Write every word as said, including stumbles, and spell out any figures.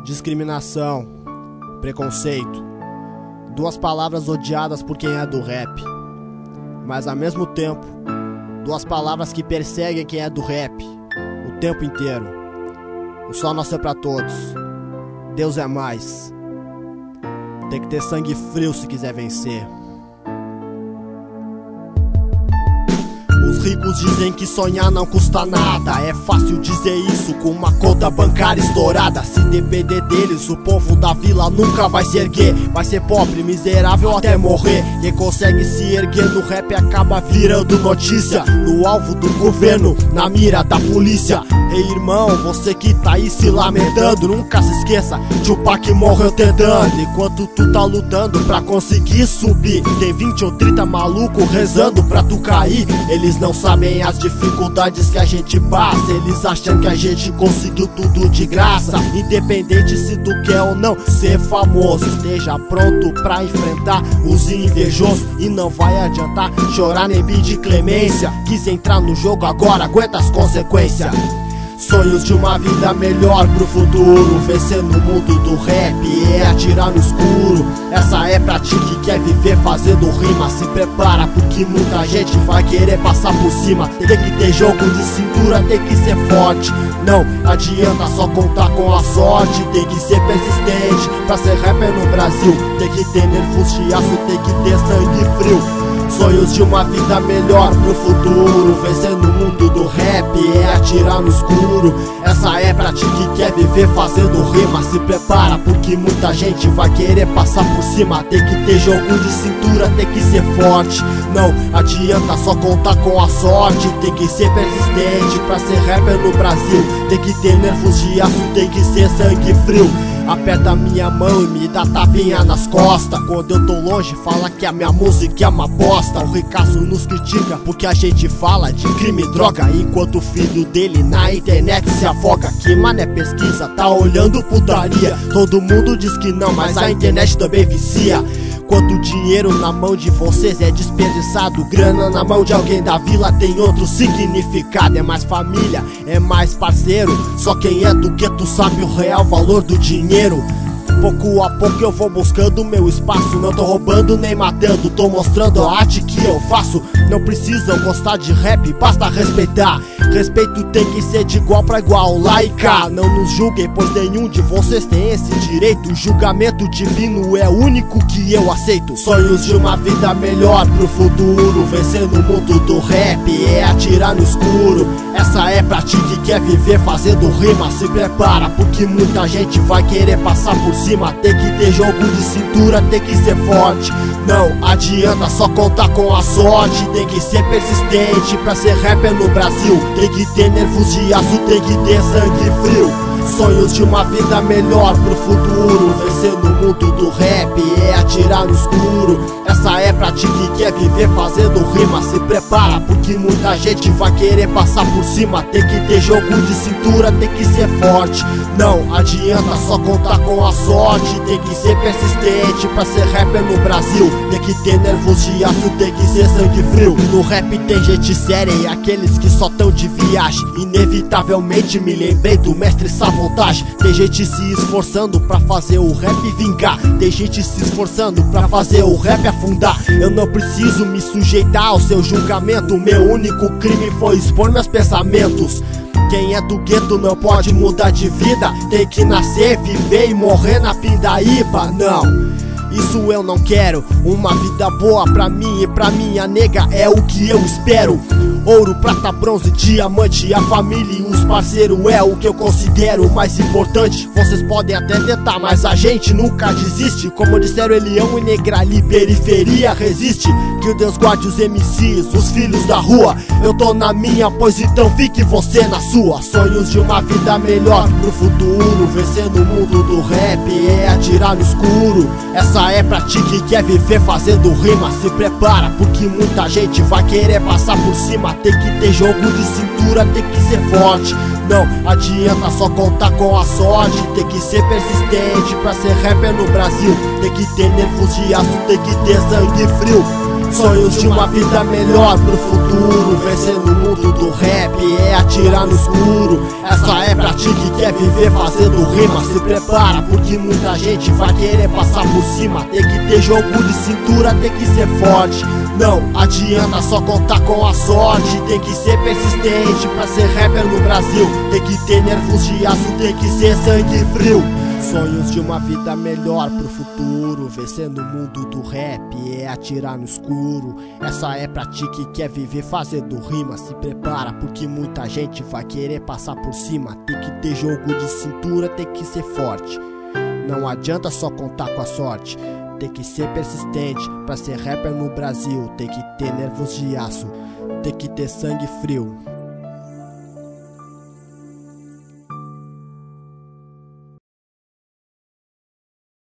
Discriminação, preconceito, duas palavras odiadas por quem é do rap, mas ao mesmo tempo, duas palavras que perseguem quem é do rap o tempo inteiro. O sol nasceu pra todos, Deus é mais. Tem que ter sangue frio se quiser vencer. Os ricos dizem que sonhar não custa nada. É fácil dizer isso com uma conta bancária estourada. Se depender deles, o povo da vila nunca vai se erguer. Vai ser pobre, miserável até morrer. Quem consegue se erguer no rap acaba virando notícia, no alvo do governo, na mira da polícia. Ei irmão, você que tá aí se lamentando, nunca se esqueça, Tupac morreu tentando. Enquanto tu tá lutando pra conseguir subir, tem vinte ou trinta maluco rezando pra tu cair. Eles não sabem as dificuldades que a gente passa. Eles acham que a gente conseguiu tudo de graça. Independente se tu quer ou não ser famoso, esteja pronto pra enfrentar os invejosos. E não vai adiantar chorar nem pedir clemência. Quis entrar no jogo, agora aguenta as consequências. Sonhos de uma vida melhor pro futuro, vencer no mundo do rap é atirar no escuro. Essa é pra ti que quer viver fazendo rima. Se prepara porque muita gente vai querer passar por cima. Tem que ter jogo de cintura, tem que ser forte. Não adianta só contar com a sorte, tem que ser persistente pra ser rapper no Brasil. Tem que ter nervos de aço, tem que ter sangue frio. Sonhos de uma vida melhor pro futuro, vencer no mundo do rap é atirar no escuro. Essa é pra ti que quer viver fazendo rima. Se prepara porque muita gente vai querer passar por cima. Tem que ter jogo de cintura, tem que ser forte. Não adianta só contar com a sorte, tem que ser persistente pra ser rapper no Brasil. Tem que ter nervos de aço, tem que ser sangue frio. Aperta minha mão e me dá tapinha nas costas. Quando eu tô longe fala que a minha música é uma bosta. O ricaço nos critica porque a gente fala de crime e droga, enquanto o filho dele na internet se afoga. Que mané pesquisa, tá olhando putaria. Todo mundo diz que não, mas a internet também vicia. Quanto dinheiro na mão de vocês é desperdiçado, grana na mão de alguém da vila tem outro significado. É mais família, é mais parceiro, só quem é do gueto sabe o real valor do dinheiro. Pouco a pouco eu vou buscando meu espaço. Não tô roubando nem matando, tô mostrando a arte que eu faço. Não precisam gostar de rap, basta respeitar. Respeito tem que ser de igual pra igual, lá e cá. Não nos julguem, pois nenhum de vocês tem esse direito. O julgamento divino é o único que eu aceito. Sonhos de uma vida melhor pro futuro, vencer no mundo do rap é atirar no escuro. Essa é pra ti que quer viver fazendo rima. Se prepara porque muita gente vai querer passar por cima. Tem que ter jogo de cintura, tem que ser forte. Não adianta só contar com a sorte, tem que ser persistente pra ser rapper no Brasil. Tem que ter nervos de aço, tem que ter sangue frio. Sonhos de uma vida melhor pro futuro, vencer no mundo do rap é atirar no escuro. Essa é pra ti que quer viver fazendo rima. Se prepara porque muita gente vai querer passar por cima. Tem que ter jogo de cintura, tem que ser forte. Não adianta só contar com a sorte, tem que ser persistente pra ser rapper no Brasil. Tem que ter nervos de aço, tem que ser sangue frio. No rap tem gente séria e aqueles que só tão de viagem. Inevitavelmente me lembrei do mestre Sabotagem. Tem gente se esforçando pra fazer o rap vingar. Tem gente se esforçando pra fazer o rap afundar. Eu não preciso me sujeitar ao seu julgamento. Meu único crime foi expor meus pensamentos. Quem é do gueto não pode mudar de vida. Tem que nascer, viver e morrer na pindaíba. Não, isso eu não quero. Uma vida boa pra mim e pra minha nega é o que eu espero. Ouro, prata, bronze, diamante, a família e os parceiros é o que eu considero mais importante. Vocês podem até tentar, mas a gente nunca desiste. Como disseram Elião e Negrali, periferia resiste. Que Deus guarde os M Cs, os filhos da rua. Eu tô na minha, pois então fique você na sua. Sonhos de uma vida melhor pro futuro, vencer no mundo do rap é atirar no escuro. Essa é pra ti que quer viver fazendo rima. Se prepara porque muita gente vai querer passar por cima. Tem que ter jogo de cintura, tem que ser forte. Não adianta só contar com a sorte, tem que ser persistente pra ser rapper no Brasil. Tem que ter nervos de aço, tem que ter sangue frio. Sonhos de uma vida melhor pro futuro, vencendo o mundo do rap é atirar no escuro. Essa é pra ti que quer viver fazendo rima. Se prepara porque muita gente vai querer passar por cima. Tem que ter jogo de cintura, tem que ser forte. Não adianta só contar com a sorte. Tem que ser persistente pra ser rapper no Brasil. Tem que ter nervos de aço, tem que ser sangue frio. Sonhos de uma vida melhor pro futuro, vencendo o mundo do rap é atirar no escuro. Essa é pra ti que quer viver fazendo rima. Se prepara porque muita gente vai querer passar por cima. Tem que ter jogo de cintura, tem que ser forte. Não adianta só contar com a sorte. Tem que ser persistente pra ser rapper no Brasil. Tem que ter nervos de aço, tem que ter sangue frio.